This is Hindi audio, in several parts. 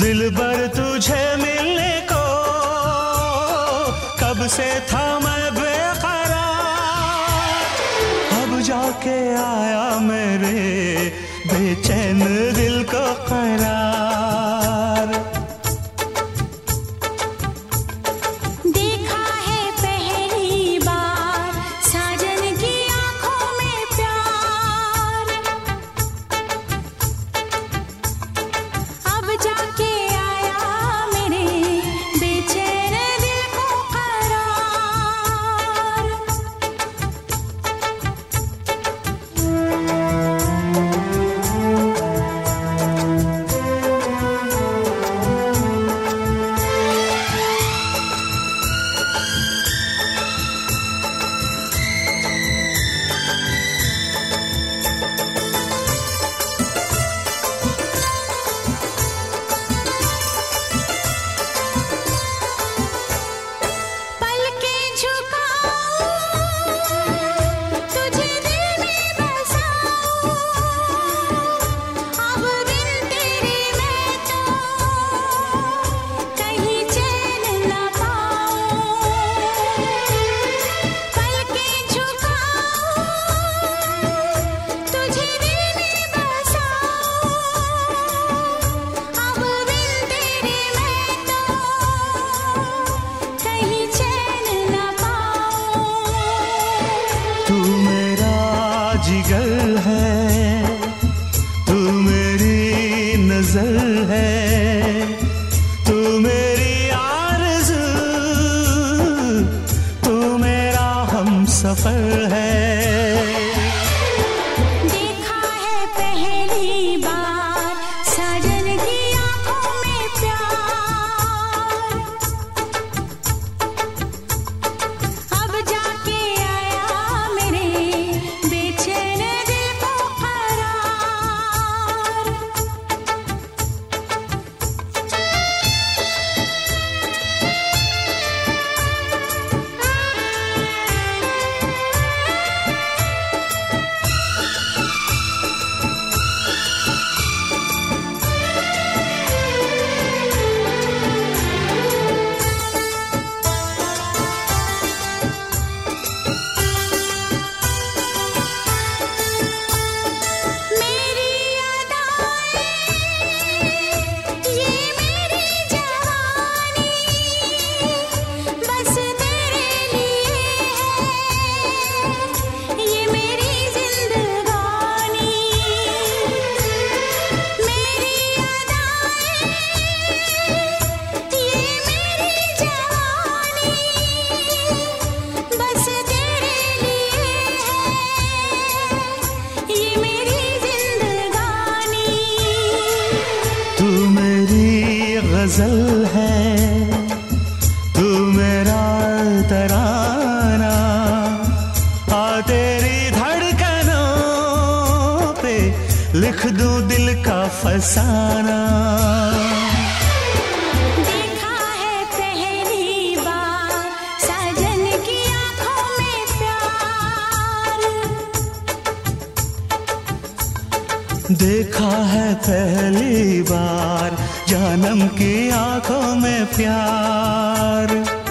दिलबर तुझे मिलने को कब से था मैं बेकरार, अब जाके आया मेरे बेचैन दिल को करार। देखा है पहली बार साजन की आंखों में प्यार, अब जाके आया मेरे बेचैन दिल को करार। जिगर है तू मेरी नजर है, तू मेरी आरज़ू, तू मेरा हमसफर है। देखा है पहली बार साजन की आंखों में प्यार, अब जाके आया मेरे बेचैन दिल को करार। गजल है तू मेरा तराना, आ तेरी धड़कनों पे लिख दूं दिल का फसाना। देखा है पहली बार साजन की आंखों में प्यार, देखा है पहली बार जानम की आंखों में प्यार,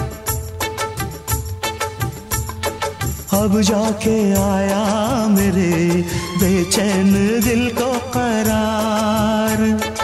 अब जाके आया मेरे बेचैन दिल को करार।